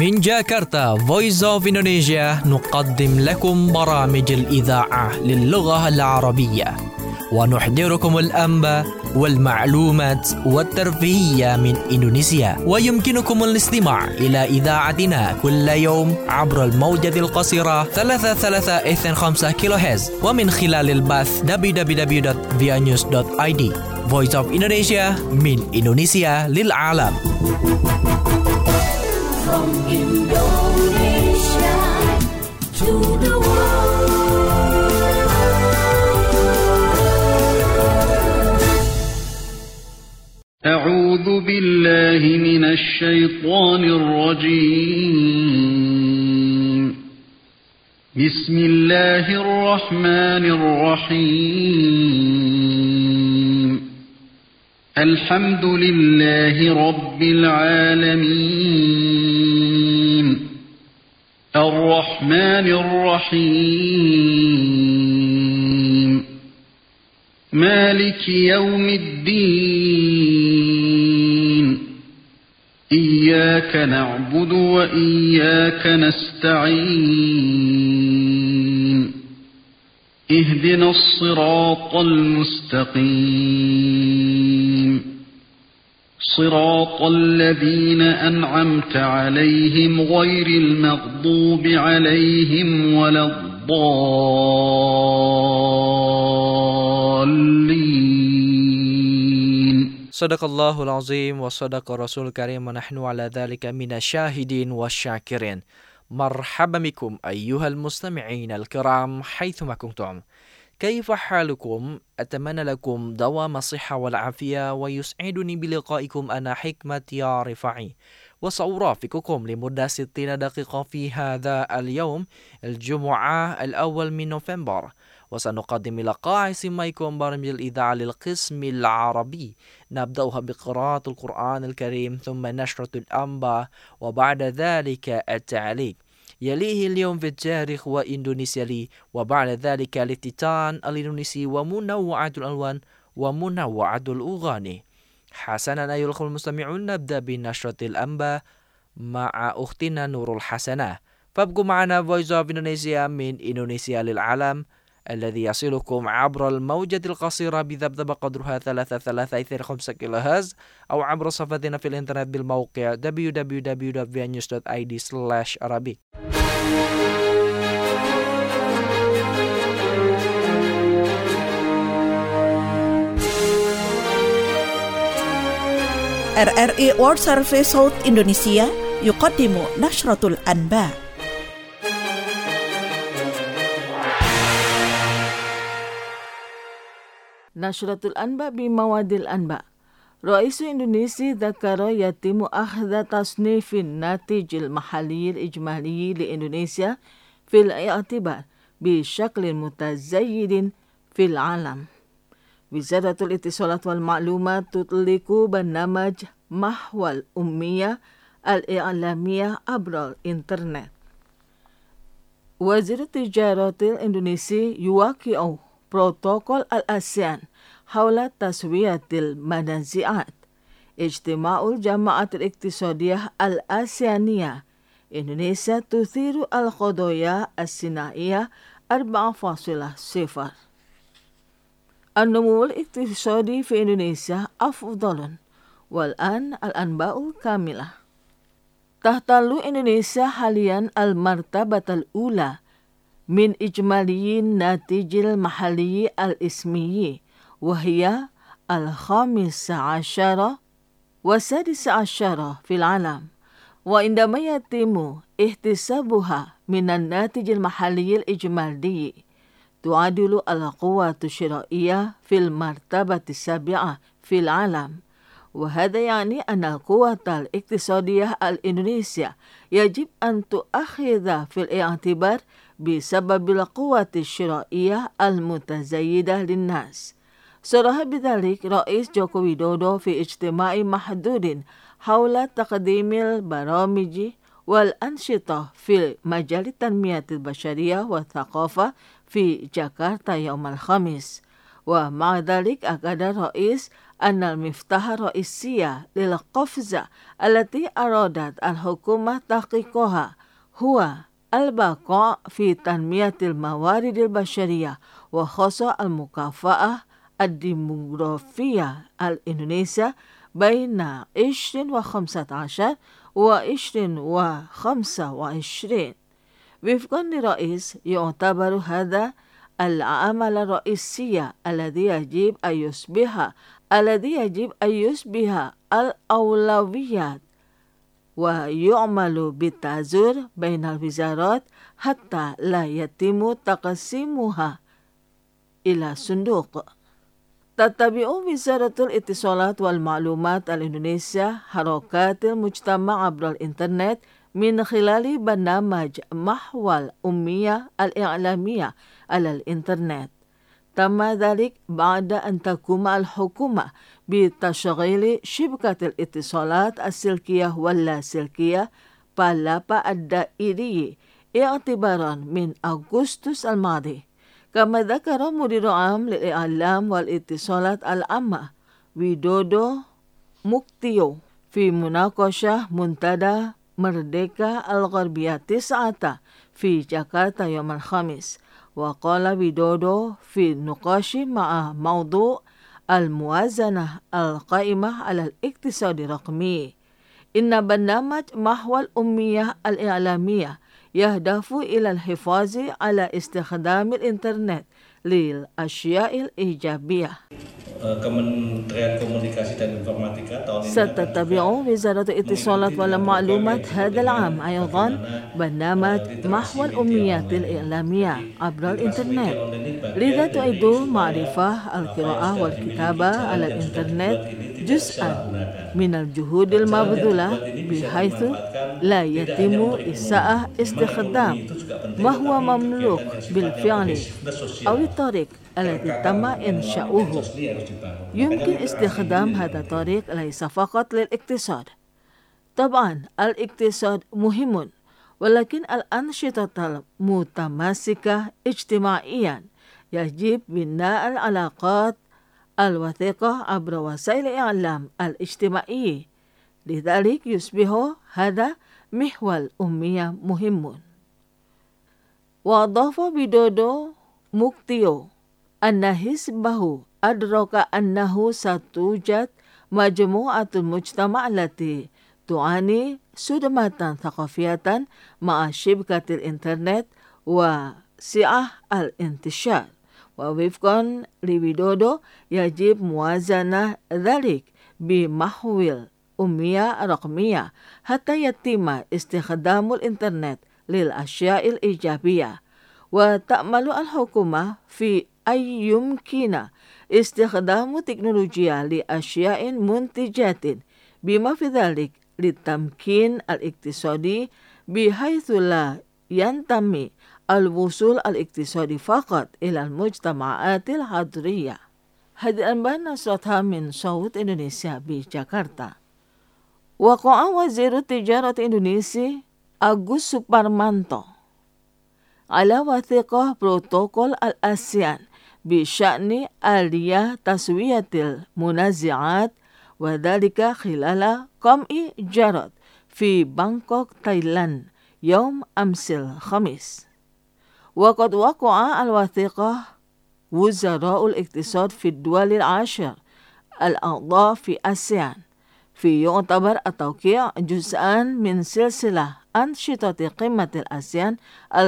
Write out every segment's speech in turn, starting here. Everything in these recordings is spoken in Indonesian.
من جاكرتا Voice of Indonesia نقدم لكم برامج الإذاعة للغة العربية ونحضركم الأنباء والمعلومات والترفيهية من إندونيسيا. ويمكنكم الاستماع إلى إذاعتنا كل يوم عبر الموجة القصيرة 3325 كيلوهرتز ومن خلال البث www.vianews.id. Voice of Indonesia من إندونيسيا للعالم. From Indonesia to the world. أعوذ بالله من الشيطان الرجيم. بسم الله الرحمن الرحيم. الحمد لله رب العالمين. الرحمن الرحيم. مالك يوم الدين. إياك نعبد وإياك نستعين. اهدنا الصراط المستقيم. صراط الذين أنعمت عليهم غير المغضوب عليهم ولا الضالين. Sadaqallahul azim wa sadaqa rasul karim wa nahnu ala dhalika minasyahidin wa syakirin. Marhaban bikum ayyuhal mustami'in al-kiram haithuma kuntum. كيف حالكم؟ أتمنى لكم دوام الصحة والعافية ويسعدني بلقائكم أنا حكمة يا رفاعي وسأرافقكم لمدة 60 دقيقة في هذا اليوم الجمعة الأول من نوفمبر وسنقدم لقاء سميكم برمج الإذاعة للقسم العربي نبدأها بقراءة القرآن الكريم ثم نشرة الأنباء وبعد ذلك التعليق يليه اليوم في التاريخ وإندونيسيا لي وبعد ذلك الافتتان الإندونيسي ومنوعة الألوان ومنوعة الأغاني. حسنا أيها الأخوة المستمعون نبدأ بنشرة الأنباء مع أختنا نور الحسنة فابقوا معنا Voice of Indonesia من إندونيسيا للعالم الذي يصلكم عبر الموجة القصيرة بذبذبة قدرها 3325 كيلوهرتز أو عبر صفحتنا في الإنترنت بالموقع www.vianews.id/arabic. RRI World Service صوت إندونيسيا يقدم نشرة الأنباء. نشرة الأنباء بمواد الأنباء. رئيس إندونيسي ذكر يتم أخذ تصنيف الناتج المحلي الإجمالي لإندونيسيا في الاعتبار بشكل متزايد في العالم. وزارة الاتصالات والمعلومات تطلق برنامج محو الأمية الإعلامية عبر الإنترنت. وزير التجارة الإندونيسي يوقع بروتوكول الآسيان حول تسوية المنازعات. اجتماع الجماعة الاقتصادية الآسيانية. إندونيسيا تثير القضايا الثنائية 4.0. النمو الاقتصادي في إندونيسيا أفضل. والآن الأنباء الكاملة. تحتل إندونيسيا حاليا المرتبة الأولى من إجمالي الناتج المحلي الإسمي وهي 15 و16 في العالم. وعندما يتم احتسابها من الناتج المحلي الإجمالي تعادل القوة الشرائية في المرتبة 7 في العالم. وهذا يعني أن القوة الاقتصادية الإندونيسية يجب أن تؤخذ في الاعتبار بسبب القوة الشرائية المتزايدة للناس. صرح بذلك رئيس جوكو ويدودو في اجتماع محدود حول تقديم البرامج والأنشطة في مجال التنمية البشرية والثقافة في جاكرتا يوم الخميس. ومع ذلك أكد الرئيس أن المفتاح الرئيسي للقفزة التي أرادت الحكومة تحقيقها هو البقاء في تنمية الموارد البشرية وخاصة المكافأة الديموغرافية الإندونيسية بين 2015 و 2025. وفقا للرئيس يعتبر هذا العمل الرئيسي الذي يجب أن يصبح الأولويات ويعمل بالتعاون بين الوزارات حتى لا يتم تقسيمها إلى صندوق. تتبع وزارة الاتصالات والمعلومات الإندونيسية حركات المجتمع عبر الإنترنت من خلال برنامج محو الأمية الإعلامية على الإنترنت. تم ذلك بعد أن تقوم الحكومة بتشغيل شبكة الاتصالات السلكية واللاسلكية بالابا الدائري اعتبارا من أغسطس الماضي. كما ذكر مدير عام للإعلام والاتصالات العامة ويدودو مكتيو في مناقشة منتدى مردeka الغربية 9 في جاكرتا يوم الخميس. وقال ويدودو في النقاش مع موضوع الموازنة القائمة على الاقتصاد الرقمي إن برنامج محو الأمية الإعلامية يهدف إلى الحفاظ على استخدام الإنترنت للأشياء الإيجابية. Kementerian Komunikasi dan Informatika tahun ini ستتبع وزارة الاتصالات والمعلومات هذا العام أيضا برنامج محو الأميات الإعلامية عبر الإنترنت، لذا تعد معرفة القراءة والكتابة على الإنترنت جزءا من الجهود المبذولة بحيث لا يتم إساءة استخدام ما هو مملوك بالفعل أو الطريق التي تم إنشاؤه. يمكن استخدام هذا الطريق ليس فقط للاقتصاد. طبعا الاقتصاد مهم، ولكن الأنشطة المتماسكة اجتماعيا يجب بناء العلاقات الوثيقة عبر وسائل الإعلام الاجتماعي. لذلك يصبح هذا محور الأمية مهم. وأضاف ويدودو مكتيو أن حزبه أدرك أنه ستوجد مجموعة المجتمع التي تعاني صدمة ثقافية مع شبكة الإنترنت وسعة الانتشار. ووفقا لويدودو يجب موازنة ذلك بمحو الأمية الرقمية حتى يتم استخدام الإنترنت للأشياء الإيجابية. وتأمل الحكومة في أن يمكن استخدام تكنولوجيا لأشياء منتجات بما في ذلك للتمكين الاقتصادي بحيث لا ينتمي الوصول الاقتصادي فقط إلى المجتمعات الحضرية. هذه أنباء نشرتها من صوت إندونيسيا بجاكرتا. وقع وزير التجارة الإندونيسي أغوس سوبارمانتو على وثيقة بروتوكول الآسيان بشأن آلية تسوية المنازعات، وذلك خلال قمع جارد في بانكوك تايلاند يوم أمس الخميس. وقد وقع الوثيقة وزراء الاقتصاد في الدول 10 الأعضاء في آسيان، في يعتبر التوقيع جزءا من سلسلة أنشطة قمة الآسيان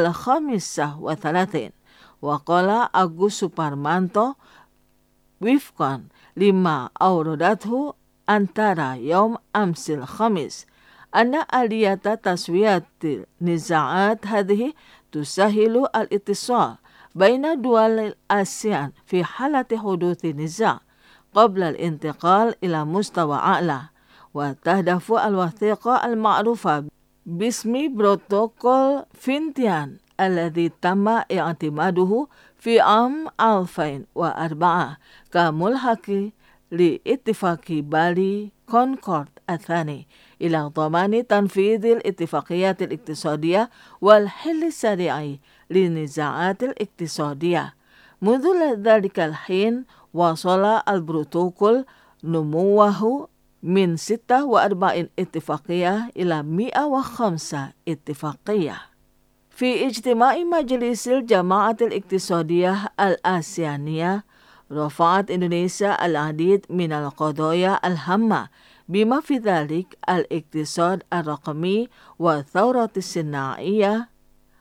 35. وقال أغوس سوبارمانتو وفقا لما أوردته أنتارا يوم أمس الخميس أن آلية تسوية النزاعات هذه تسهل الاتصال بين دول الآسيان في حالة حدوث نزاع قبل الانتقال إلى مستوى أعلى. وتهدف الوثيقة المعروفة باسم بروتوكول فينتيان الذي تم اعتماده في عام 2004 كملحق لاتفاق بالي كونكورد الثاني إلى ضمان تنفيذ الاتفاقيات الاقتصادية والحل السريع للنزاعات الاقتصادية. منذ ذلك الحين وصل البروتوكول نموه من 46 اتفاقية إلى 105 اتفاقية. في اجتماع مجلس الجماعة الاقتصادية الآسيوية رفعت إندونيسيا العديد من القضايا الهامة بما في ذلك الاقتصاد الرقمي والثورة الصناعية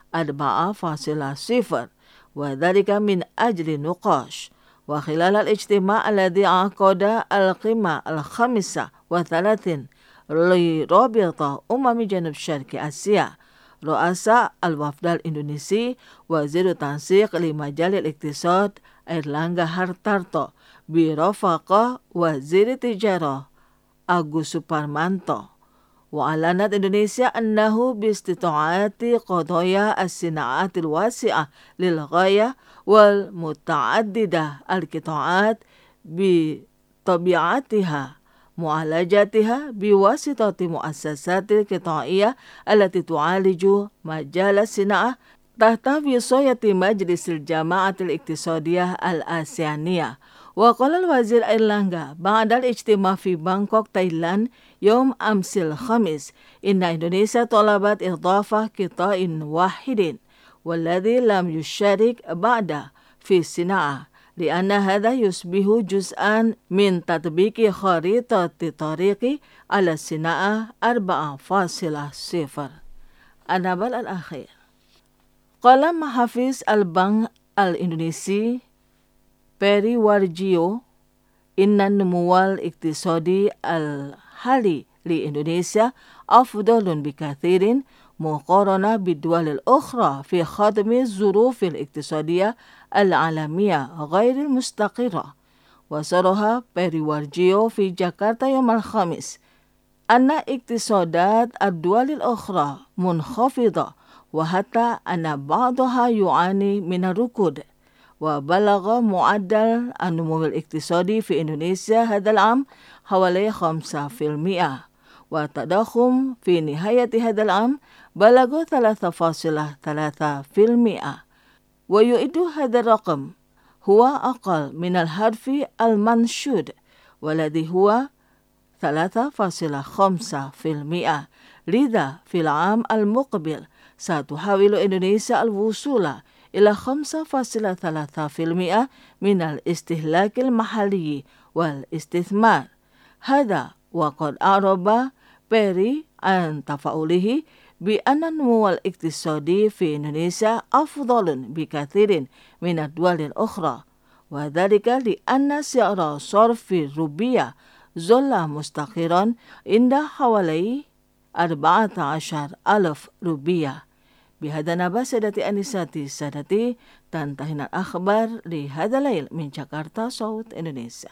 4.0 وذلك من أجل نقاش. وخلال الاجتماع الذي عقد القمة 35 لرابطة جنوب شرق آسيا رؤساء الوفد الإندونيسي وزير التنسيق لمجال الاقتصاد إيرلانغا هارتارتو برفقة وزير التجارة أغوس سوبارمانتو. وأعلنت إندونيسيا أنه باستطاعت قضايا الصناعات الواسعة للغاية والمتعددة القطاعات بطبيعتها معالجتها بواسطة مؤسسات قطاعية التي تعالج مجال الصناعة تحت وصاية مجلس الجماعة الاقتصادية الآسيوية. وقال الوزير إيرلانغا بعد الاجتماع في بانكوك تايلاند يوم أمس الخميس إن إندونيسيا طلبت إضافة قطاع واحد والذي لم يشارك بعد في الصناعة لأن هذا يشبه جزءا من تطبيق خريطة الطريق على الصناعة 4.0. النبل الأخير. قال محافظ البنك الإندونيسي بيري وارجيو إن النمو الاقتصادي الحالي لإندونيسيا أفضل بكثير مقارنة بالدول الأخرى في خضم الظروف الاقتصادية العالمية غير المستقرة. وصرح بيري وارجيو في جاكرتا يوم الخميس أن اقتصادات الدول الأخرى منخفضة وحتى أن بعضها يعاني من الركود. وبلغ معدل النمو الاقتصادي في إندونيسيا هذا العام حوالي 5%. والتضخم في نهاية هذا العام بلغ 3.3%. ويؤيد هذا الرقم هو أقل من الهدف المنشود والذي هو 3.5%. لذا في العام المقبل ستحاول إندونيسيا الوصول إلى 5.3% من الاستهلاك المحلي والاستثمار. هذا وقد أعرب بيري عن تفاؤله بأن النمو الاقتصادي في إندونيسيا أفضل بكثير من الدول الأخرى وذلك لأن سعر صرف الروبية ظل مستقرا عند حوالي 14,000 روبية. بهذا نبأ سادتي أنساتي سادتي تنتهي الأخبار لهذا الليل من جاكرتا صوت إندونيسيا.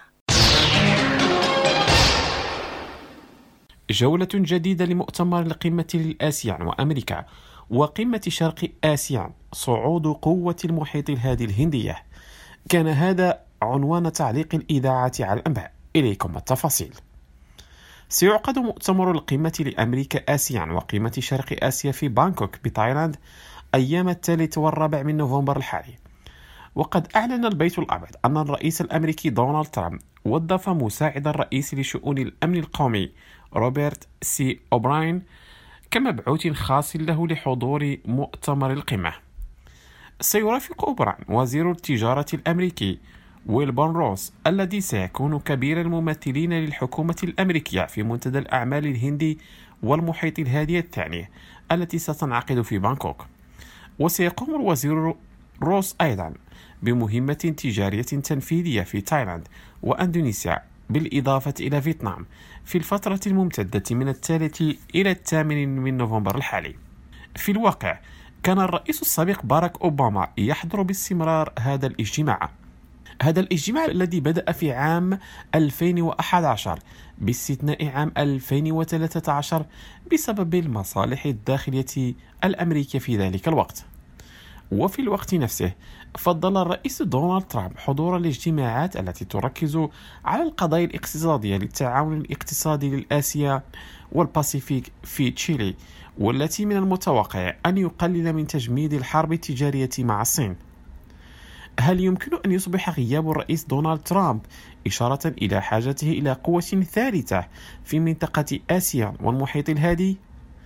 جولة جديدة لمؤتمر القمة للآسيان وأمريكا وقمة شرق آسيا صعود قوة المحيط الهادي الهندية. كان هذا عنوان تعليق الإذاعة على الأنباء. إليكم التفاصيل. سيعقد مؤتمر القمة لأمريكا آسيان وقمة شرق آسيا في بانكوك بتايلاند أيام 3 و4 من نوفمبر الحالي. وقد أعلن البيت الأبيض أن الرئيس الأمريكي دونالد ترامب وظف مساعد الرئيس لشؤون الأمن القومي روبرت سي أوبراين كمبعوث خاص له لحضور مؤتمر القمة. سيرافق أوبراين وزير التجارة الأمريكي ويلبر روس الذي سيكون كبير الممثلين للحكومة الأمريكية في منتدى الأعمال الهندي والمحيط الهادي الثاني التي ستنعقد في بانكوك. وسيقوم الوزير روس أيضا بمهمة تجارية تنفيذية في تايلاند وأندونيسيا بالإضافة إلى فيتنام في الفترة الممتدة من 3 إلى 8 من نوفمبر الحالي. في الواقع كان الرئيس السابق باراك أوباما يحضر باستمرار هذا الاجتماع الذي بدأ في عام 2011 باستثناء عام 2013 بسبب المصالح الداخلية الأمريكية في ذلك الوقت. وفي الوقت نفسه فضل الرئيس دونالد ترامب حضور الاجتماعات التي تركز على القضايا الاقتصادية للتعاون الاقتصادي للآسيا والباسيفيك في تشيلي والتي من المتوقع أن يقلل من تجميد الحرب التجارية مع الصين. هل يمكن أن يصبح غياب الرئيس دونالد ترامب إشارة إلى حاجته إلى قوة ثالثة في منطقة آسيا والمحيط الهادي؟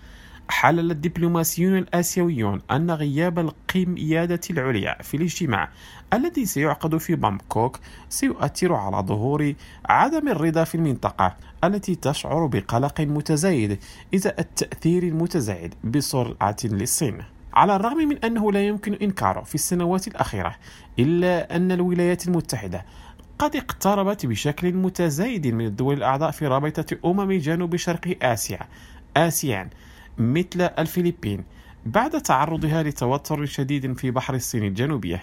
حلل الدبلوماسيون الآسيويون أن غياب القيادة العليا في الاجتماع الذي سيعقد في بانكوك سيؤثر على ظهور عدم الرضا في المنطقة التي تشعر بقلق متزايد إزاء التأثير المتزايد بسرعة للصين. على الرغم من أنه لا يمكن إنكاره في السنوات الأخيرة، إلا أن الولايات المتحدة قد اقتربت بشكل متزايد من الدول الأعضاء في رابطة جنوب شرق آسيا آسيان مثل الفلبين بعد تعرضها لتوتر شديد في بحر الصين الجنوبية،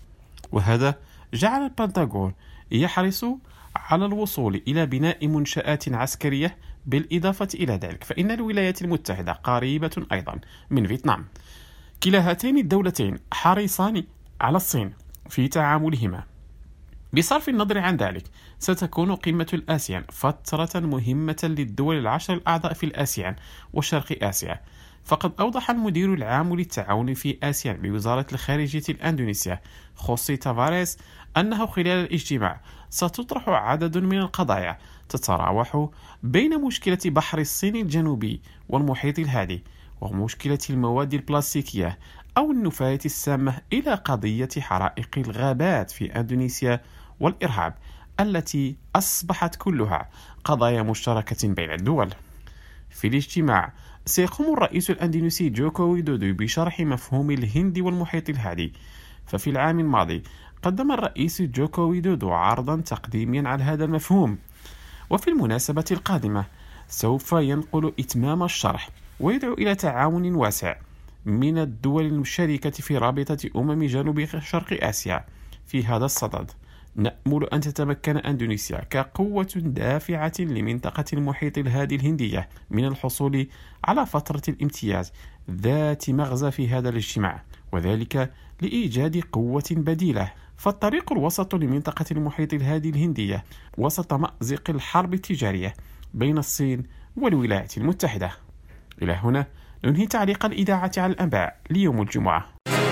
وهذا جعل البنتاغون يحرص على الوصول إلى بناء منشآت عسكرية. بالإضافة إلى ذلك فإن الولايات المتحدة قريبة أيضا من فيتنام. كلا هاتين الدولتين حريصان على الصين في تعاملهما. بصرف النظر عن ذلك ستكون قمة الآسيان فترة مهمة للدول العشر الأعضاء في الآسيان وشرق آسيا. فقد أوضح المدير العام للتعاون في آسيا بوزارة الخارجية الأندونيسيا خوسي تافاريس أنه خلال الاجتماع ستطرح عدد من القضايا تتراوح بين مشكلة بحر الصين الجنوبي والمحيط الهادي ومشكلة المواد البلاستيكية أو النفايات السامة إلى قضية حرائق الغابات في أندونيسيا والإرهاب التي أصبحت كلها قضايا مشتركة بين الدول. في الاجتماع سيقوم الرئيس الأندونيسي جوكو ويدودو بشرح مفهوم الهند والمحيط الهادي. ففي العام الماضي قدم الرئيس جوكو ويدودو عرضا تقديميا على هذا المفهوم، وفي المناسبة القادمة سوف ينقل إتمام الشرح ويدعو إلى تعاون واسع من الدول المشاركة في رابطة جنوب شرق آسيا في هذا الصدد. نأمل أن تتمكن أندونيسيا كقوة دافعة لمنطقة المحيط الهادي الهندية من الحصول على فترة الامتياز ذات مغزى في هذا الاجتماع، وذلك لإيجاد قوة بديلة. فالطريق الوسط لمنطقة المحيط الهادي الهندية وسط مأزق الحرب التجارية بين الصين والولايات المتحدة. إلى هنا ننهي تعليق الإذاعة على الأنباء ليوم الجمعة.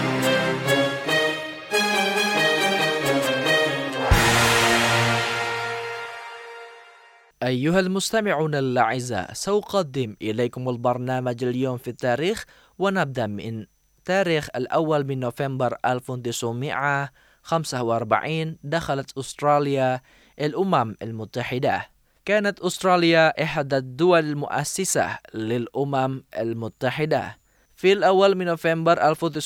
أيها المستمعون الأعزاء، سأقدم إليكم البرنامج اليوم في التاريخ، ونبدأ من تاريخ الأول من نوفمبر 1945 دخلت أستراليا الأمم المتحدة. كانت أستراليا إحدى الدول المؤسسة للأمم المتحدة في الأول من نوفمبر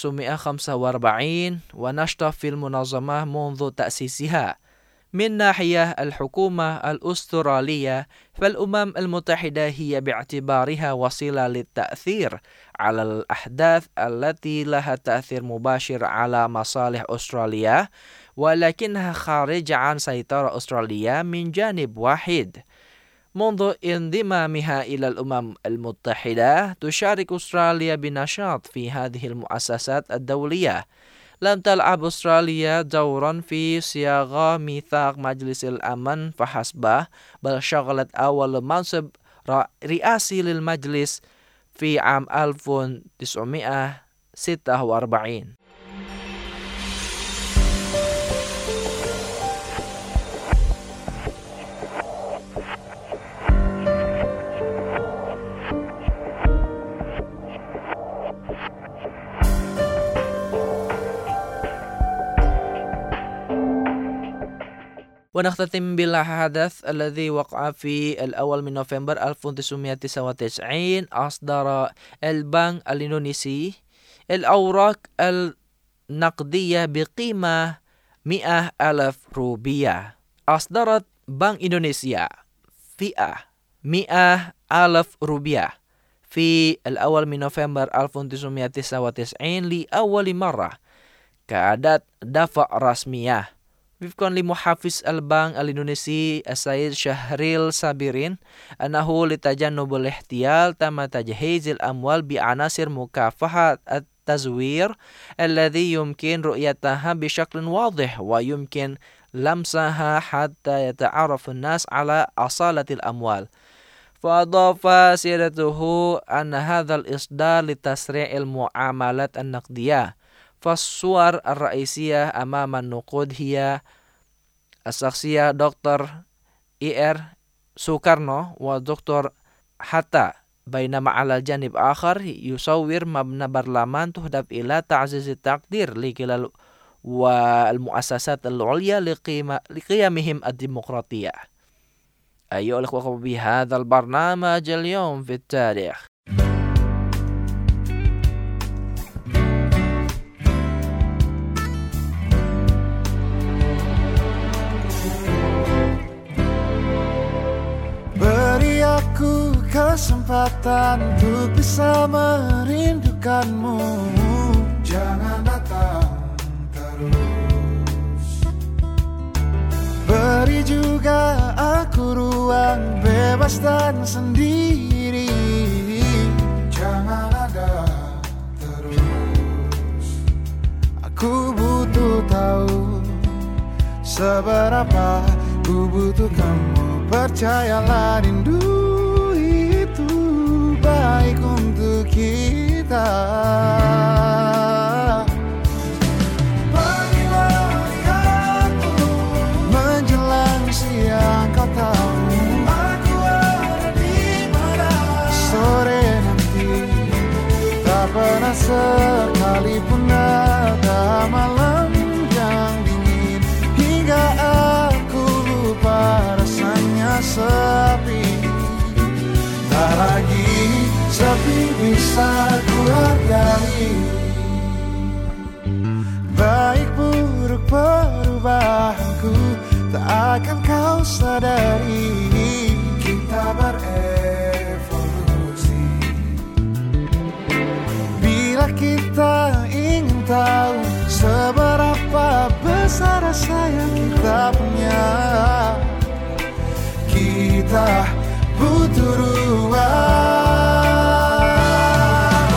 1945 ونشطت في المنظمة منذ تأسيسها. من ناحية الحكومة الأسترالية فالأمم المتحدة هي باعتبارها وسيلة للتأثير على الأحداث التي لها تأثير مباشر على مصالح أستراليا، ولكنها خارجة عن سيطرة أستراليا من جانب واحد. منذ انضمامها إلى الأمم المتحدة تشارك أستراليا بنشاط في هذه المؤسسات الدولية. لم تلعب أستراليا دورا في صياغة ميثاق مجلس الأمن فحسب، بل شغلت أول منصب رئاسي للمجلس في عام 1946. ونختتم بالحدث الذي وقع في الأول من نوفمبر 1999. أصدر البنك الإندونيسي الأوراق النقدية بقيمة 100,000 روبية. أصدرت بنك إندونيسيا فئة 100,000 روبية في الأول من نوفمبر 1999 لأول مرة كأداة دفع رسمية. وفقا لمحافظ البنك الإندونيسي السيد شهريل سابيرين أنه لتجنب الاحتيال تم تجهيز الأموال بعناصر مكافحة التزوير الذي يمكن رؤيتها بشكل واضح ويمكن لمسها حتى يتعرف الناس على أصالة الأموال. فأضاف سيادته أن هذا الإصدار لتسريع المعاملات النقدية، فالصور الرئيسية أمام النقود هي الشخصية دكتور إير سوكارنو ودكتور حتى، بينما على الجانب آخر يصور مبنى برلمان تهدف إلى تعزيز التقدير لكلا والمؤسسات العليا لقيمهم الديمقراطية. أيها الأخوة، بهذا البرنامج اليوم في التاريخ. Beri aku kesempatan untuk bisa merindukanmu. Jangan datang terus. Beri juga aku ruang bebas dan sendiri. Jangan ada terus. Aku butuh tahu seberapa ku butuh kamu. Percayalah, rindu itu baik untuk kita. Pagi-pagi aku menjelang siang, kau tahu aku ada di mana. Sore nanti tak pernah sekalipun ada malam yang dingin hingga aku lupa sepi. Tak lagi sepi bisa ku hargai. Baik buruk perubahanku tak akan kau sadari. Kita berevolusi. Bila kita ingin tahu seberapa besar rasa yang kita punya, kita butuh ruang.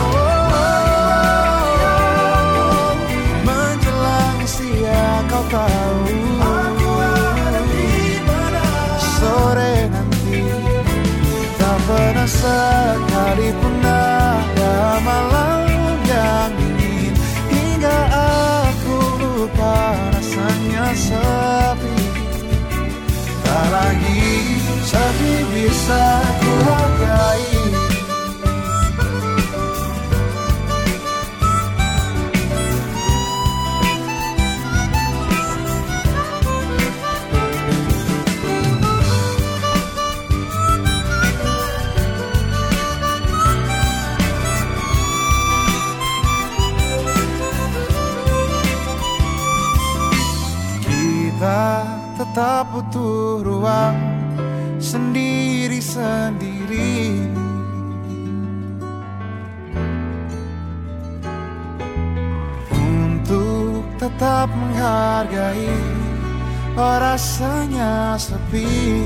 Menjelang siang, kau tahu aku ada di mana. Sore nanti tak pernah sekalipun ada malam yang dingin hingga aku lupa rasanya sepi. Tak lagi sepi bisa ku hargai. Kita tetap butuh ruang sendiri-sendiri untuk tetap menghargai rasanya sepi.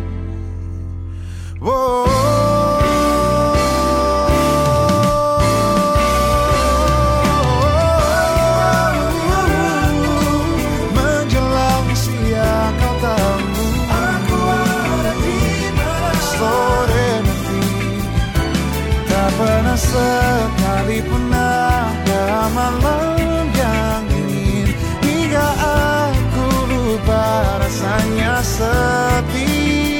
Sekalipun ada malam yang dingin hingga aku lupa rasanya sepi.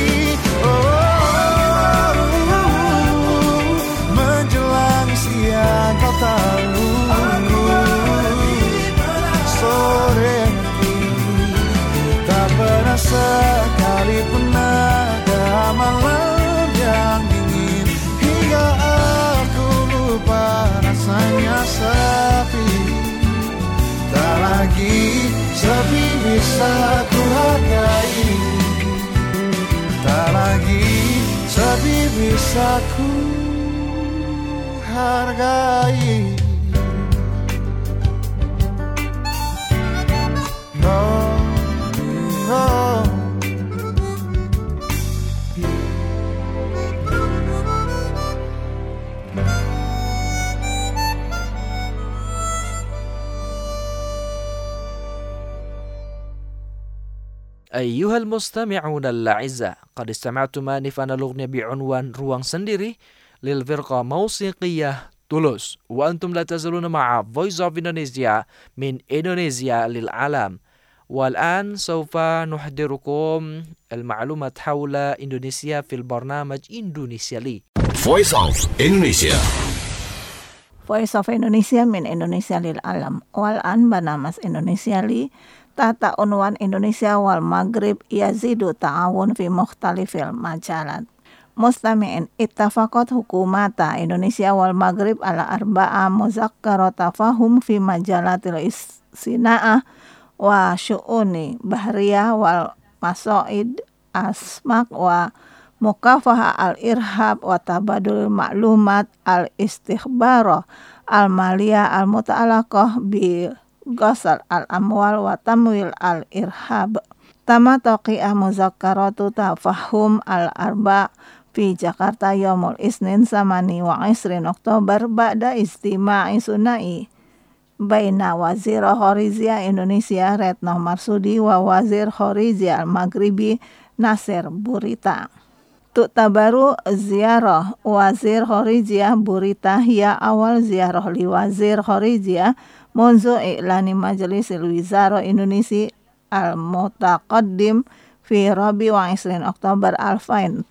Menjelang siang, kau tahu aku ada di mana. Sore nanti tak pernah sekalipun ada malam yang dingin hingga rasanya sepi. Tak lagi sepi bisa ku hargai. Tak lagi sepi bisa ku hargai. أيها المستمعون الأعزاء، قد استمعتم آنفا الأغنية بعنوان روان سندري للفرقة موسيقية Tulus. وأنتم لا تزالون مع Voice of Indonesia من إندونيسيا للعالم. والآن سوف نحضركم المعلومات حول إندونيسيا في البرنامج إندونيسيا لي. Voice of Indonesia. Voice of Indonesia min Indonesia lil alam. Wal an banamas Indonesia li tata unwan Indonesia wal Maghrib yazidu ta'awun fi mukhtalifil majalat. Mustami'in ittafaqat hukumata Indonesia wal Maghrib ala arba'a muzakkarata fahum fi majalatil sina'ah wa syu'uni bahriyah wal masoid asmak wa mukafaha al-irhab wa tabadul ma'lumat al-istikhbaro al-maliyah al-muta'alaqah bi ghasal al-amwal wa tamwil al-irhab. Tama taqi'ah muzakkaratu tafahum al-arba' fi Jakarta Yaumul Isnin samani wa isrin Oktober ba'da istima'i sunai baina Wazir Khorizia Indonesia Retno Marsudi wa Wazir Khorizia al-Maghribi Nasir Burita. Tu'tabaru ziarah Wazir Khorizia Burita hiya awal ziarah li Wazir Khorizia munzu i'lani Majlisil Wizara Indonesia al-Mutaqaddim fi Rabi wa 20 Oktober 2019.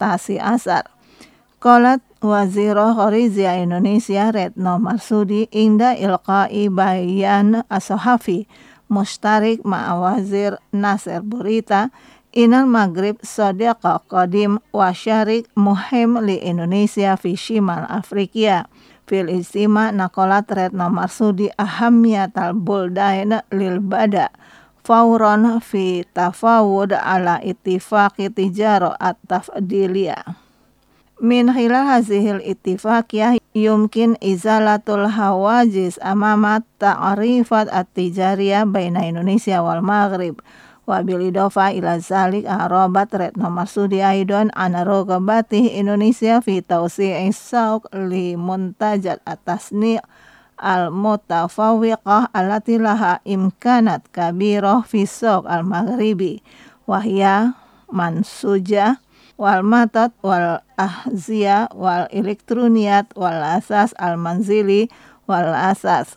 Qalat Wazir Khorizia Indonesia Retno Marsudi inda ilqa'i bayan as-sahafi mushtarik ma'a Wazir Nasir Burita Inal Maghrib sadiqa qadim wa syarik muhim li Indonesia fi Shimal Afrika. Fil istima nakolat Retno Marsudi ahammiyatal buldain lil bada fauron fi tafawud ala ittifaqi tijaro at-tafdiliyah. Min khilal hazihil ittifaqiyah yumkin izalatul hawajiz amamat ta'rifat at-tijariyah baina Indonesia wal Maghrib. Wa bil idofa ila zalik arabat Retno Marsudi aidon anarogabati Indonesia fi tawsi'i sauq li muntajat atasni' al-mutafawiqah allati laha imkanat kabirah fi sauq al-maghribi wahya mansujah wal matat wal ahziyah wal elektroniyat wal asas al-manzili wal asas.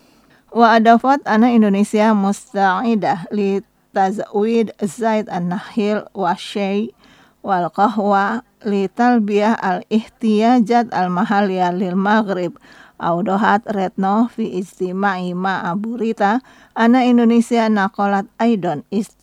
Wa adafat ana Indonesia musta'idah li tazawid zaid an-nakhil wa syai wal qahwa li talbiyah al-ihtiyajat al-mahaliyah lil Maghrib. Audohat Retno fi istima'i ma'a Burita ana Indonesia naqalat aidon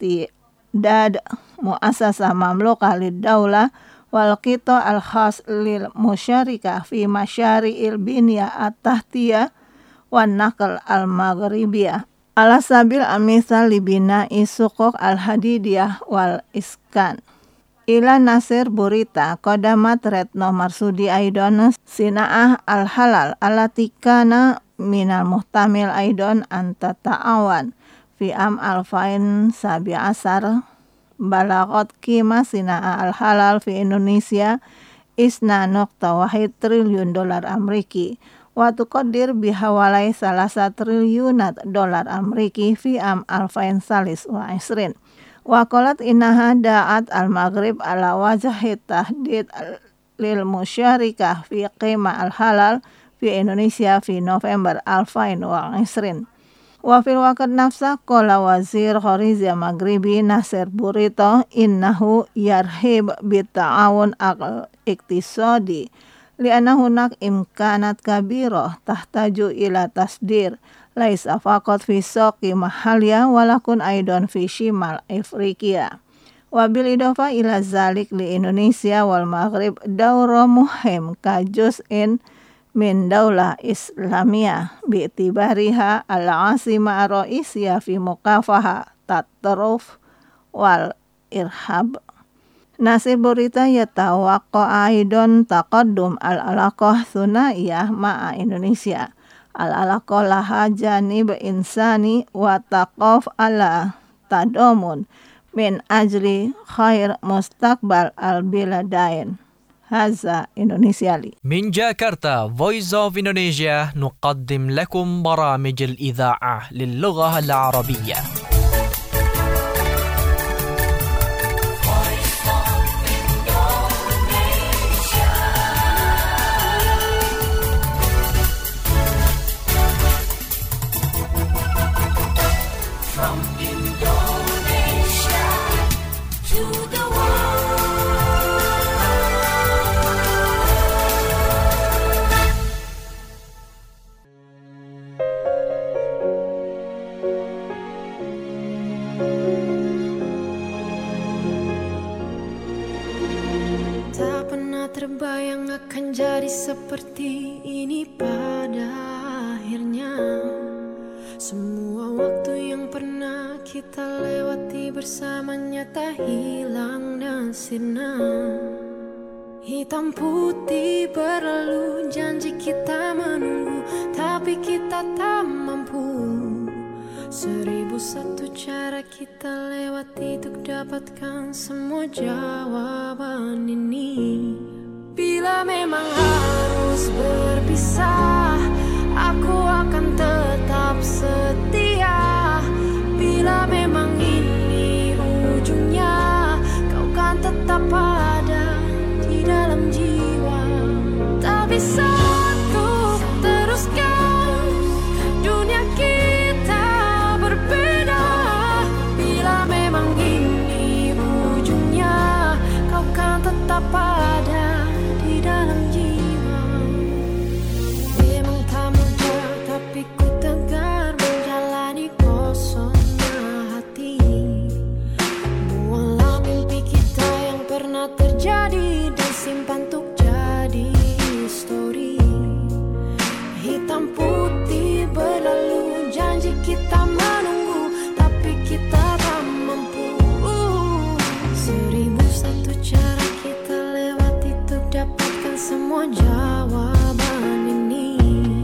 istidad muasasah mamlukah lid daulah wal qita al-khas lil musyarikah fi masyari'il binya at-tahtiyah wan naql al-maghribiyah ala sabil al-misal libina isuquk al-hadidiyah wal iskan. Ila Nasir Burita qadamat Retno Marsudi aidon sina'ah al-halal alatikana minal muhtamil aidon anta ta'awan fi am alfain sabi asar balagot kima sina'ah al-halal fi Indonesia isna nokta wahid triliun dolar Ameriki. Watu qadir bihawalai salasa triliunat dolar Ameriki fi am alfain salis wa isrin. Waqalat innaha da'at al-Maghrib ala wajhi tahdid lil musyarikah fi qima al-halal fi Indonesia fi November 2020. Wa fil waqt nafsa qala Wazir Khorizia Maghribi Nasir Burita innahu yarhib bita'awun al-iktisadi li'anna hunak imkanat kabirah tahtaju ila tasdir laisa faqat fi saqi mahalya walakun aidon fi shimal Afrika. Wa bil idofa ila zalik li Indonesia wal Maghrib dawra muhim ka juz'in min daulah islamiyah bi'tibariha al-asima ar-ra'isiyah fi muqafaha tataruf wal irhab. Nasir Burita yatawaqqa aidon taqaddum al-alaqah thunaiyah ma'a Indonesia. Al-alaqah laha janib insani wa taqaf ala tadomun min ajli khair mustaqbal al-biladain. Haza Indonesia li. من جاكرتا Voice of Indonesia نقدم لكم برامج الإذاعة للغة العربية. terbayang akan jadi seperti ini pada akhirnya. Semua waktu yang pernah kita lewati bersamanya tak hilang dan sirna. Hitam putih berlalu, janji kita menunggu, tapi kita tak mampu. 1001 cara kita lewati untuk dapatkan semua jawaban ini. Bila memang harus berpisah, aku akan tetap setia. Bila memang ini ujungnya, kau kan tetap ada di dalam jiwa. Tak bisa untuk teruskan dunia kita berbeda. Bila memang ini ujungnya, kau kan tetap ada di dalam jiwa. Memang tak mudah, tapi ku tegar menjalani kosongnya hati. Buanglah mimpi kita yang pernah terjadi dan simpan untuk jadi histori. Hitam putih berlalu, janji kita menunggu, tapi kita tak mampu. 1001 cara kita lewati untuk dapatkan semua jawaban ini.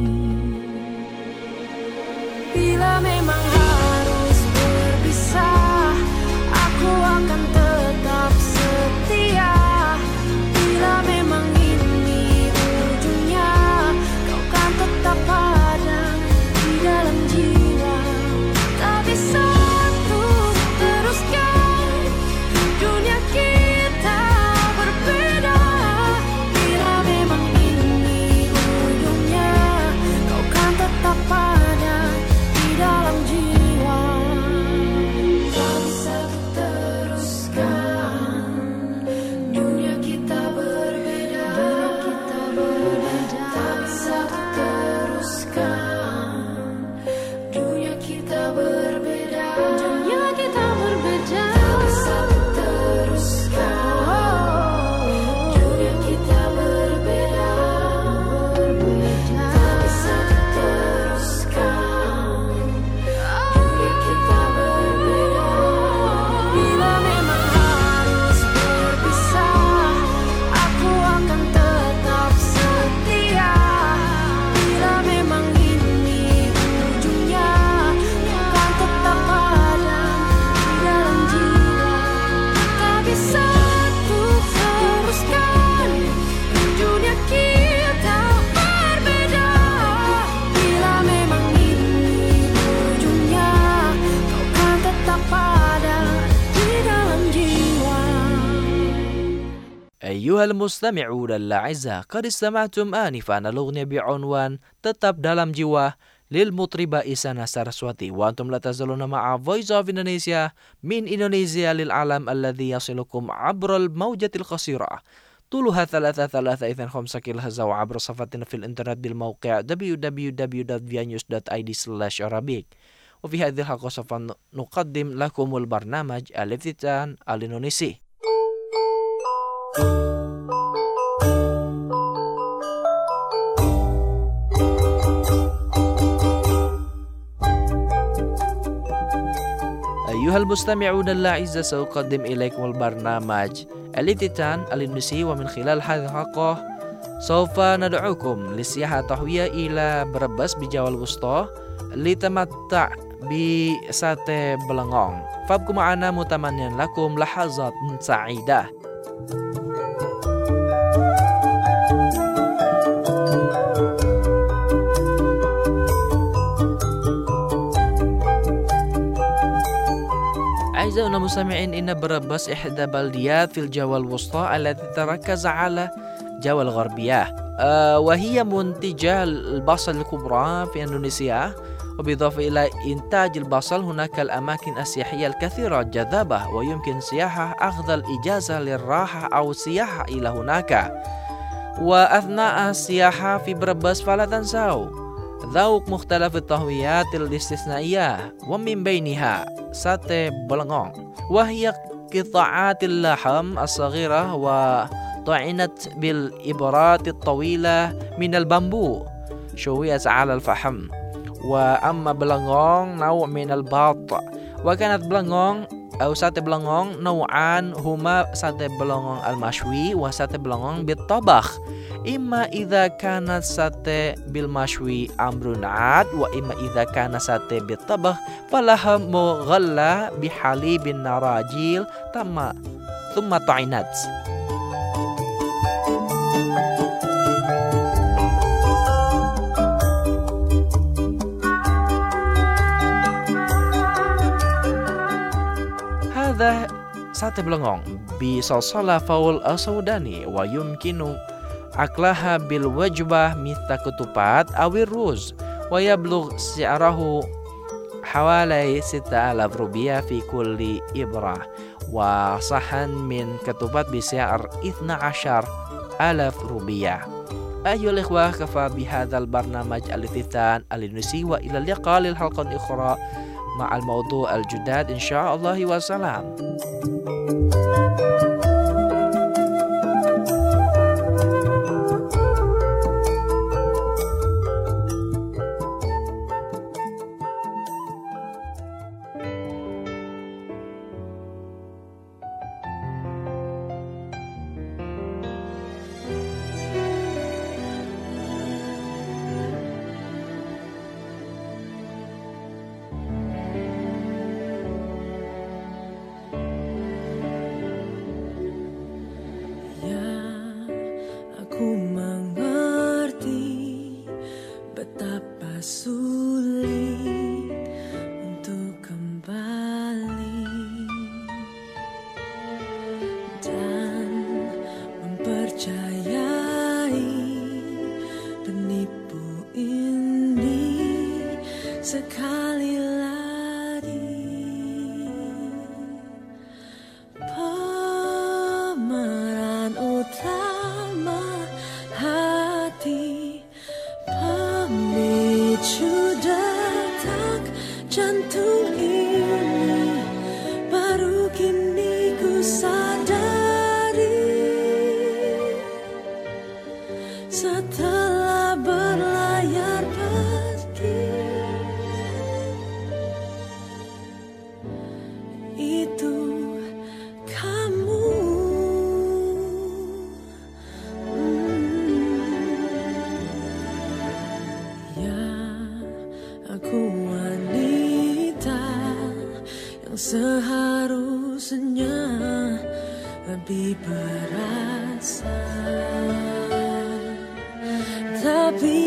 Bila memang harus berpisah, aku akan tetap setia. Bila memang ini ujungnya, kau kan tetap ada di dalam jiwa. Tak bisa untuk teruskan dunia kita berbeda. Bila memang ini ujungnya, kau kan tetap ada di dalam jiwa. Tak bisa teruskan dunia kita berbeda. Tak bisa teruskan dunia kita berbeda. Dunia kita berbeda. Tak bisa teruskan dunia kita berbeda. Tak bisa teruskan dunia kita berbeda. Bila memang harus berpisah, aku akan tetap setia. Bila memang ini ujungnya, kau kan tetap ada di dalam jiwa. Tak bisa untuk teruskan dunia kita berbeda. Bila memang ini ujungnya, kau kan tetap ada di dalam jiwa. أيها المستمعون الأعزاء، قد استمعتم آنفا الأغنية بعنوان "tetap dalam jiwa" للمطربة إسانا سارسواتي، وأنتم لا تزالون مع Voice of Indonesia من إندونيسيا للعالم الذي يصلكم عبر الموجة القصيرة طولها 332 كيلوهرتز وعبر صفحتنا في الإنترنت بالموقع www.vianews.id/Arabic. وفي هذه الحلقة سوف نقدم لكم البرنامج الافتتان الإندونيسي. أيها المستمعون الأعزاء، سأقدم إليكم البرنامج الافتتان الإندونيسي، ومن خلال هذه الحلقة سوف ندعوكم لسياحة طهوية إلى بربس بجاوة الوسطى لتمتع بساتي بلنغونغ. فابقوا معنا متمنيا لكم لحظات سعيدة. أعزائنا المستمعين، إن بربس إحدى بلديات في الجاوة الوسطى التي تركز على الجاوة الغربية، وهي منتجة البصل الكبرى في إندونيسيا. وبالإضافة إلى إنتاج البصل، هناك الأماكن السياحية الكثيرة الجذابة، ويمكن السياحة أخذ الإجازة للراحة أو السياحة إلى هناك. وأثناء السياحة في بربس فلا تنسوا ذوق مختلف الطهويات الاستثنائية، ومن بينها ساتي بلنغونغ، وهي قطعات اللحم الصغيرة طعنت بالإبرات الطويلة من البامبو شويت على الفحم. وأما بلنغون نوع من البط. وكانت بلنغون أو ساتي بلنغون نوعان هما ساتي بلنغون المشوي وساتي بلنغون بالطبخ. إما إذا كانت ساتي بالمشوي أمر عاد، وإما إذا كان ساتي بالطبخ فلها مغلى بحليب النراجيل ثم طعنت. هذا ساتي بلنغون بصلصلة فول السوداني، ويمكن أكلها بالوجبة مثل كتوبات أو الرز، ويبلغ سعره حوالي 6,000 روبية في كل إبرة، وصحن من كتوبات بسعر 12,000 روبية. أيها الإخوة، كفى بهذا البرنامج الاثنان الإندونيسي، وإلى اللقاء للحلقة أخرى مع الموضوع الجديد إن شاء الله، وسلام. Aku mengerti betapa sulit untuk kembali dan mempercayai penipu ini sekali lagi. Pemeran utama hati, pemicu detak jantung ini, baru kini ku sadari. Setelah berlayar pergi, itu kamu. Aku wanita yang seharusnya lebih berasa, tapi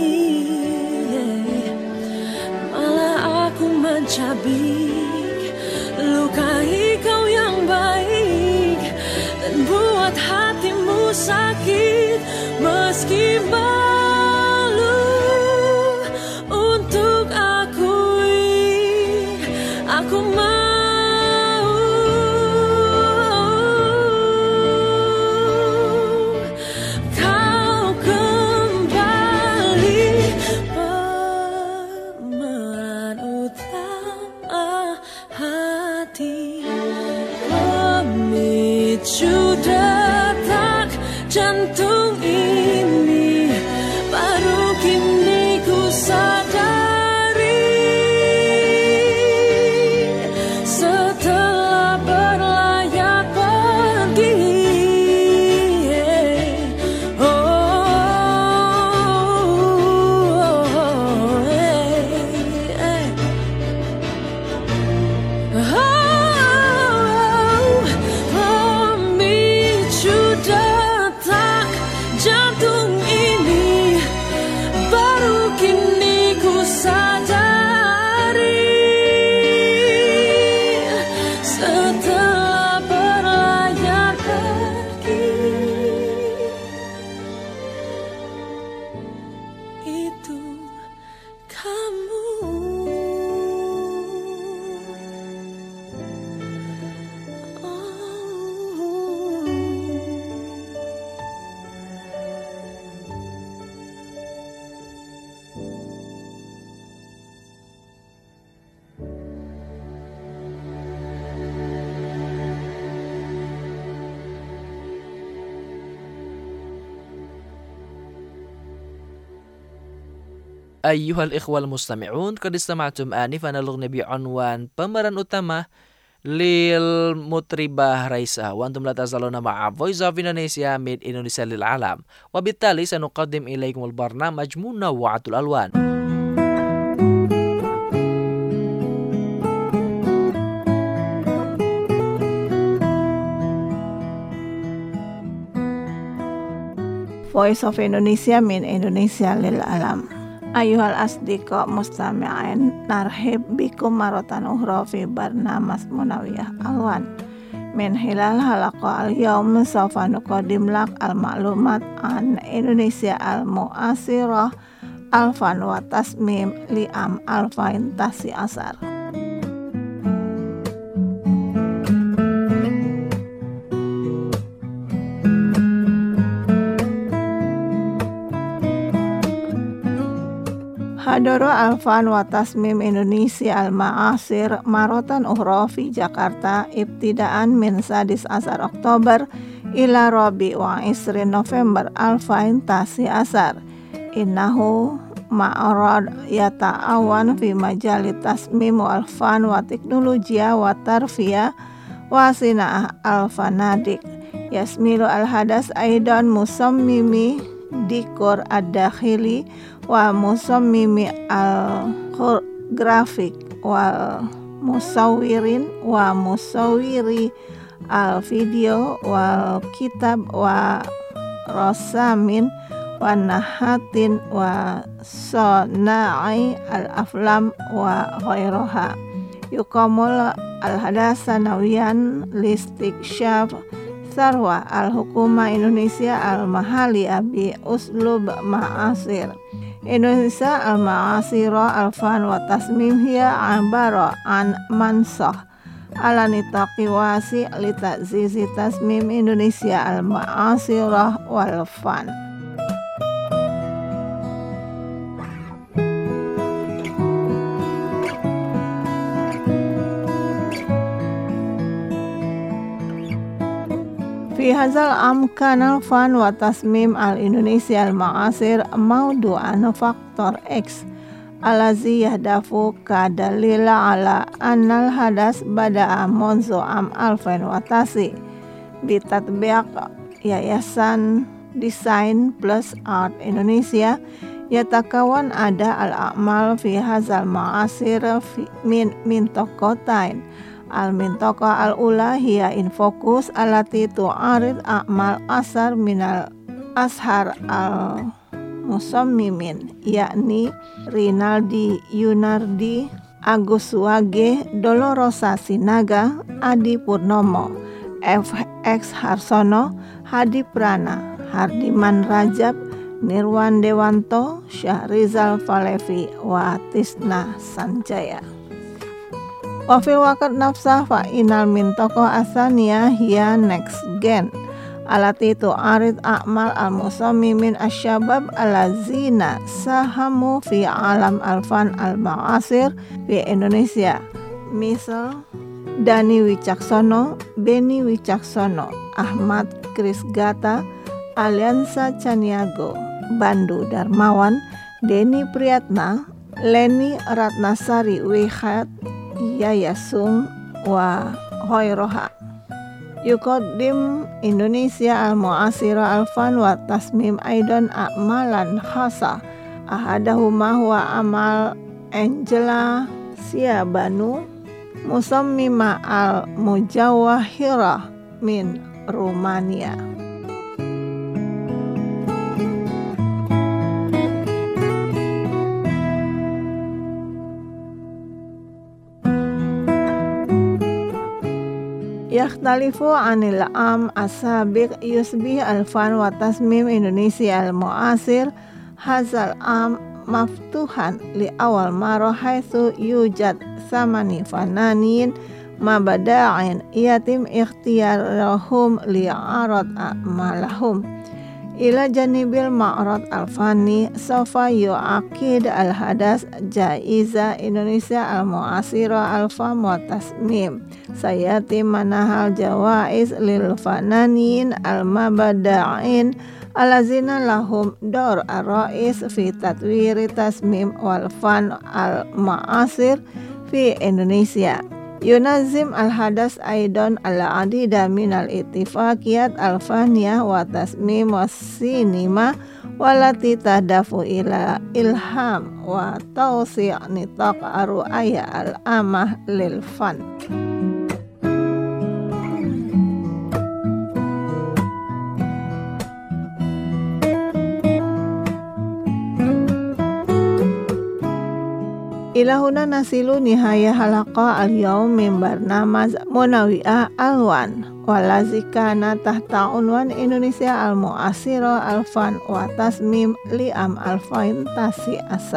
malah aku mencabik, lukai kau yang baik dan buat hatimu sakit. Meski malu untuk akui, aku mau kau kembali. Pemeran utama hati, pemicu detak jantung ini, baru kini ku sadari. Setelah berlayar pergi, pemicu detak jantung أيها الإخوة المستمعون قد استمعتم آنفا الأغنية بعنوان pemeran utama للمطربة ريسة وأنتم لا تزالون مع Voice of Indonesia من إندونيسيا للعالم وبالتالي سنقدم إليكم البرنامج منوعة الألوان. Voice of Indonesia min Indonesia lil alam. Ayuhal asdiqo mustami'in narhib bikum marotan ukhra fi barnamas munawiyah alwan. Min hilal halaqa al-yawm sawfa nuqaddim lak al-ma'lumat an Indonesia al-mu'asirah alfan wa tasmim li'am alfain tasi asar. Hadoro Alfan wa Tasmim Indonesia Al-Ma'asir Marotan Ukhra fi Jakarta ibtidaan min sadis asar Oktober ila Rabi wa Isrin November alfain tasi asar. Innahu ma'arad yata'awan fi majali tasmim wa alfan wa teknologia wa tarfiyah wa sina'ah al-fanadik. Yasmilu al-hadas aidan musammimi dikur ad-dakhili wa musammimi al-grafik wal musawirin wa musawiri al-video wal kitab wa rasamin wa nahatin wa sonai al-aflam wa ghairaha. Yuqamul al-hadasa nawiyan listiksyaf sarwa al-hukuma Indonesia al-mahali abi uslub ma'asir. Indonesia al-ma'asira alfan wa tasmim hiya abara an mansah ala nitaqi wasi li ta'zizi tasmim Indonesia al-ma'asira wal fan. Fi hazal am kanal fan wa tasmim al-Indonesia al-ma'asir mawdu'an faktor X alazi yahdafu kadalila ala annal hadas bada'a monzo am alfain wa tasi bitatbiaq yayasan desain plus art Indonesia yatakawan ada al-a'mal fi hazal ma'asir min tokotain. Al-mintaqa al-ula hiya in fokus alati tu'arid a'mal asar minal ashar al-musammimin yakni Rinaldi Yunardi, Agus Wage, Dolorosa Sinaga, Adi Purnomo, FX Harsono, Hadi Prana, Hardiman Rajab, Nirwan Dewanto, Syahrizal Falevi, wa Tisna Sanjaya. Wafil wakat nafsah fa inal mintoko asania hiya next gen alati tu arid a'mal al-musammimin asyabab alazina sahamu fi alam alfan al-ma'asir fi Indonesia. Misal Dani Wicaksono, Beni Wicaksono, Ahmad Krisgata, Aliansa Caniago, Bandu Darmawan, Deni Priyatna, Leni Ratnasari Wihat, Yayasung wa Hoiroha. Yuqaddim Indonesia al-mu'asira alfan wa tasmim aidan a'malan khasa ahadahuma huwa amal Angela Siabanu musammima al-mujawahirah min Rumania. Yakhtalifu anil am asabiq yusbih alfan wa tasmim Indonesia al-mu'asir hazal am maftuhan li awal maro haitsu yujad samani fananin mabada'in yatim ikhtiyarahum li arad a'malahum. ila janibil ma'rad al-fani sofa yu'akid al-hadas jaiza Indonesia al-mu'asira al-fam wa tasmim sayati manahal jawaiz lil fananin al-mabada'in alazina lahum dor ar-rais fi tatwiri tasmim wal fan al-ma'asir fi Indonesia. Yunazim al-hadas aidan al-adida minal ittifaqiyat al-faniyah wa tasmim wa sinima walati tahdafu ila ilham wa tawsi' nitaq ar-ru'aya al-amah lil fan. Ilahuna nasilu nihaya halaqa al-yawm min barnamaz Munawi'ah Alwan walazikana tahta unwan Indonesia al-mu'asira al-fan wa tasmim li'am al-fain tasi asa.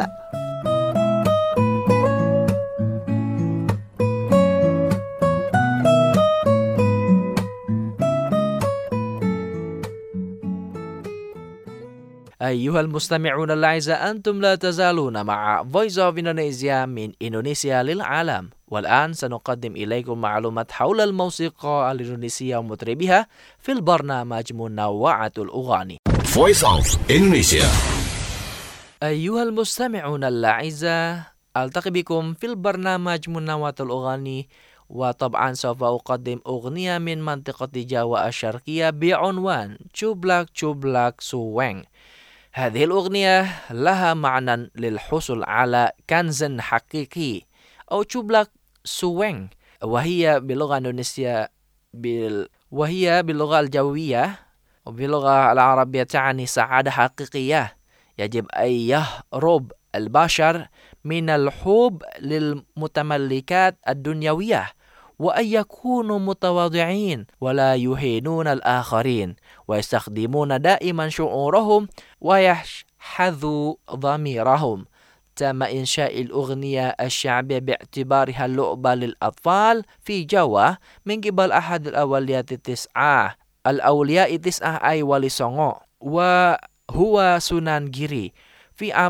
أيها المستمعون الأعزاء أنتم لا تزالون مع Voice of Indonesia من إندونيسيا للعالم والآن سنقدم إليكم معلومات حول الموسيقى الإندونيسية ومطربيها في البرنامج منوعة الأغاني Voice of Indonesia. أيها المستمعون الأعزاء ألتقي بكم في البرنامج منوعة الأغاني وطبعا سوف أقدم أغنية من منطقة جاوا الشرقية بعنوان Cublak Cublak Suweng. هذه الأغنية لها معنى للحصول على كنز حقيقي أو Cublak Suweng وهي باللغة الإندونيسية وهي باللغة الجوية وباللغة العربية تعني سعادة حقيقية يجب أن يهرب البشر من الحب للمتملكات الدنيوية وأن يكونوا متواضعين ولا يهينون الآخرين ويستخدمون دائما شعورهم ويحذوا ضميرهم. تم إنشاء الأغنية الشعبية باعتبارها اللعبة للأطفال في جوا من قبل أحد الأولياء التسعة أي ولي سونغو وهو سونان جيري في عام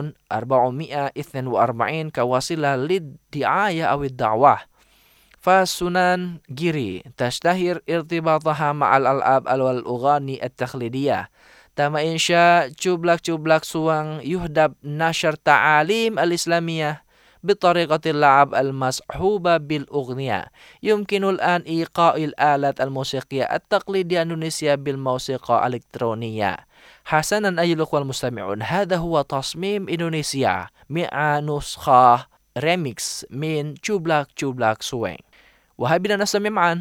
1442 كوسيلة للدعاية أو الدعوة. فسونان جيري تشتهر ارتباطها مع الألعاب والأغاني التقليدية. تم إنشاء Cublak Cublak Suweng يهدف نشر تعاليم الإسلامية بطريقة اللعب المصحوبة بالأغنية. يمكن الآن إيقاع الآلات الموسيقية التقليدية الإندونيسية بالموسيقى الإلكترونية. حسنا أيها الأخوة المستمعون، هذا هو تصميم إندونيسيا مع نسخة ريميكس من Cublak Cublak Suweng. وهبنا نستمع معا.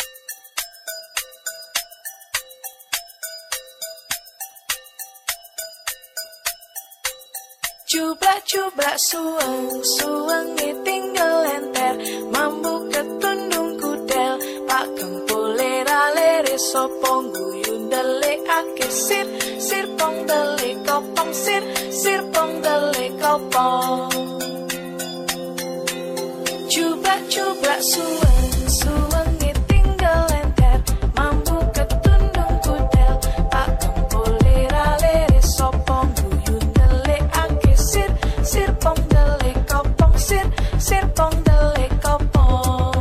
Cublak cublak suweng, suwengi tinggal lenter, mambu ketundung kudel, pak kempul lera lere sopong guyun dele ake sir, sir pong dele kopong sir, sir pong dele kopong. Cublak cublak suweng, suwengi tinggal lenter, mambu ketundung kudel, pak kempul lera lere sopong guyun dele ake sir, sir pong dele kopong sir, sir pong dele kopong.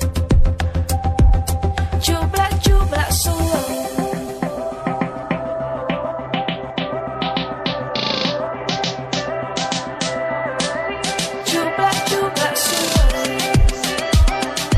Cublak cublak suweng. Cublak cublak suweng.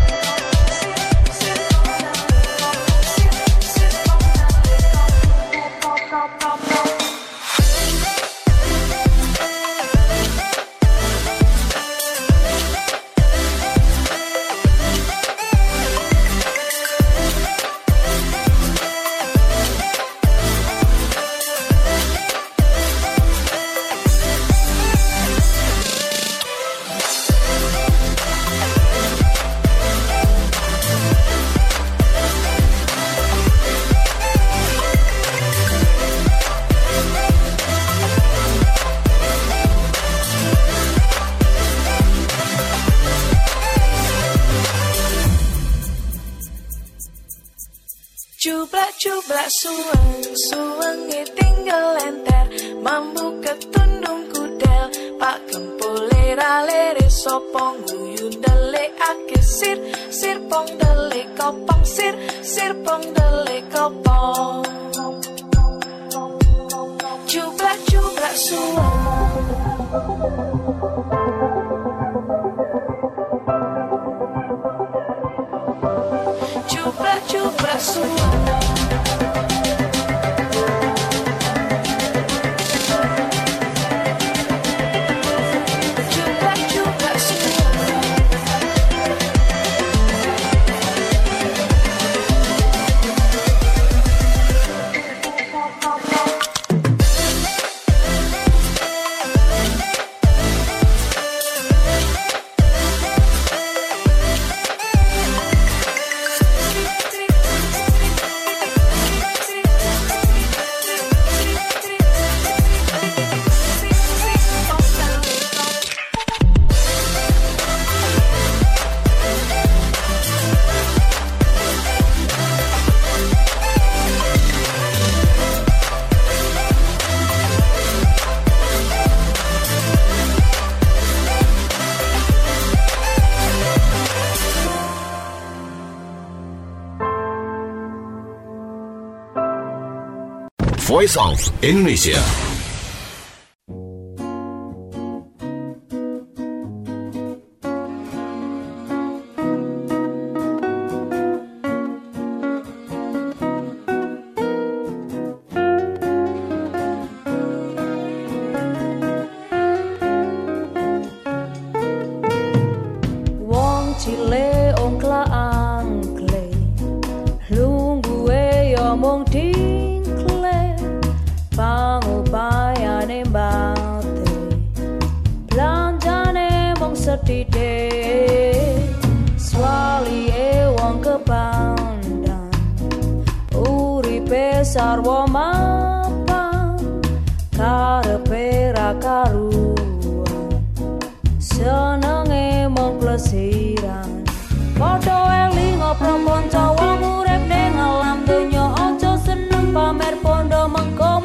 Cublak suwengi tinggal enter, mambu ketundung kudel, pak kempul lera-lere sopong guyu dele ake sir pong dele kopong sir pong dele kopong. Cublak suweng. Cublak suweng. Voice of Indonesia. Wong cile ongkla angkle, lungguwe yo mung pangupayane mbate belanjane mung sethithik swalihe wong kepandan uripe sarwa mapan karepe ra karuan senenge mung plesiran padha elingo prapanca wong urip ning alam donya aja seneng pamer pondo mengko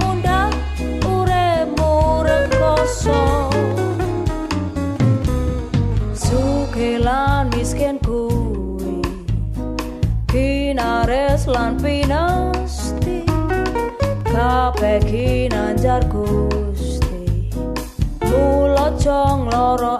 Sukelan miskin kuwi kinares lan pinasti kabeh kinanjar Gusti kula jong loro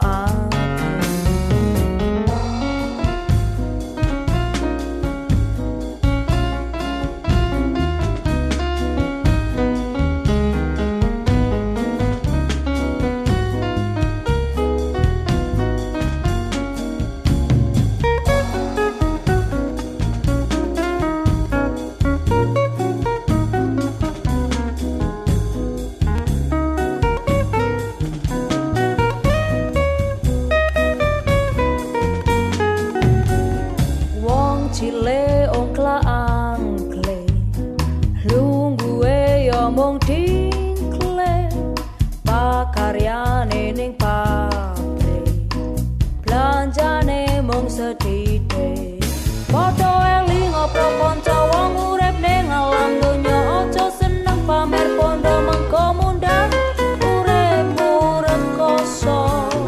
cile ongkla angkle lungguwe yo mung dingkle pakaryane ning pabrik belanjane mung sethithik padha elingo prapanca wong urip ning alam donya aja seneng pamer pondo mengko mundhak urip kosong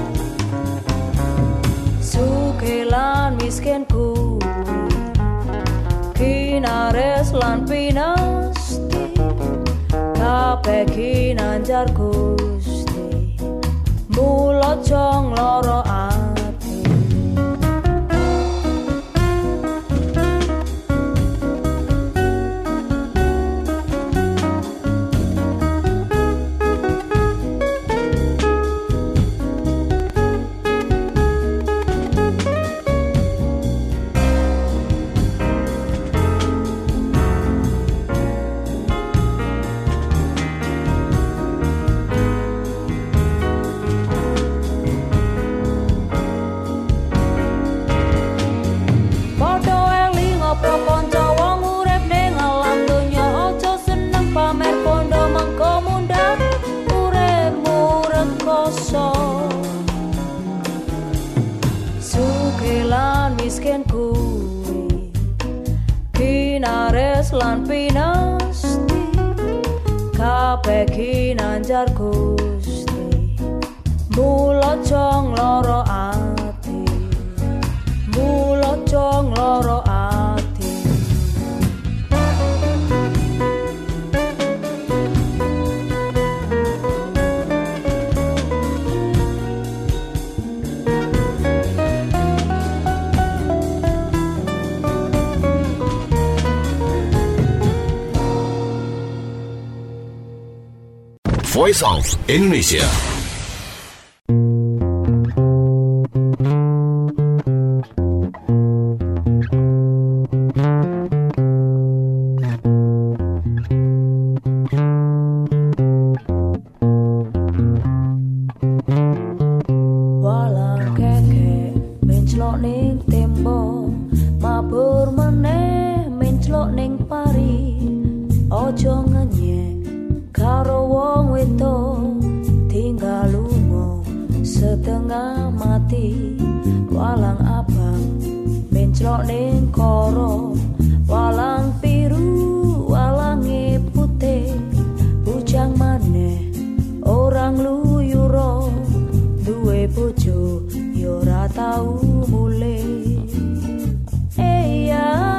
sukelan miskin kinares lan pinasti kabeh kinanjar Gusti mula jong loro ati sukses lan pinasti kabeh kinanjar Gusti mula jong loro ati mula jong loro ati Voice of Indonesia. walang keke menclok ning tembok mabur meneh menclok ning pari ojo ngenyek karo wong wedok tinggal lunga setengah mati walang abang menclok ning koro walang biru walange putih bujang maneh orang luyuro duwe bojo yo ora tau mulih ya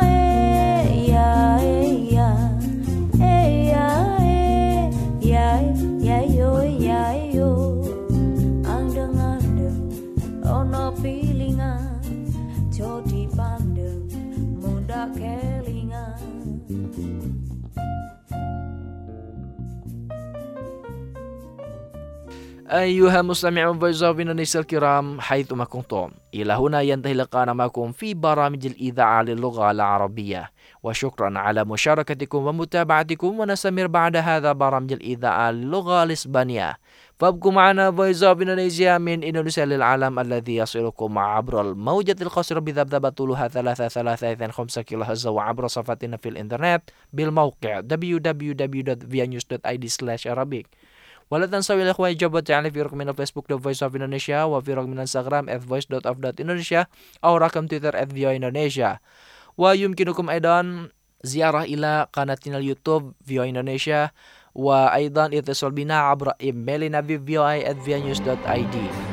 yo andeng-andeng ono pilingan jodi pandeng mundak kelingan أيها المستمعون Voice of Indonesia الكرام حيثما كنتم إلى هنا ينتهي لقاءنا معكم في برامج الإذاعة للغة العربية وشكرا على مشاركتكم ومتابعتكم ونستمر بعد هذا برامج الإذاعة للغة الإسبانية فابقوا معنا Voice of Indonesia من إندونيسيا للعالم الذي يصلكم عبر الموجة القصيرة بذبذبة طولها 3.5 كيلو هرتز وعبر صفحتنا في الإنترنت بالموقع www.vianews.id/arabic ولا تنسوا يا اخواني جبت يعني في رقم من فيسبوك The Voice of Indonesia وفي رقم من انستغرام @voice.of.indonesia أو رقم تويتر @voindonesia ويمكنكم أيضا زيارة إلى قناتنا اليوتيوب VOA Indonesia وأيضا اتصال بنا عبر إيميلنا في voi@vianews.id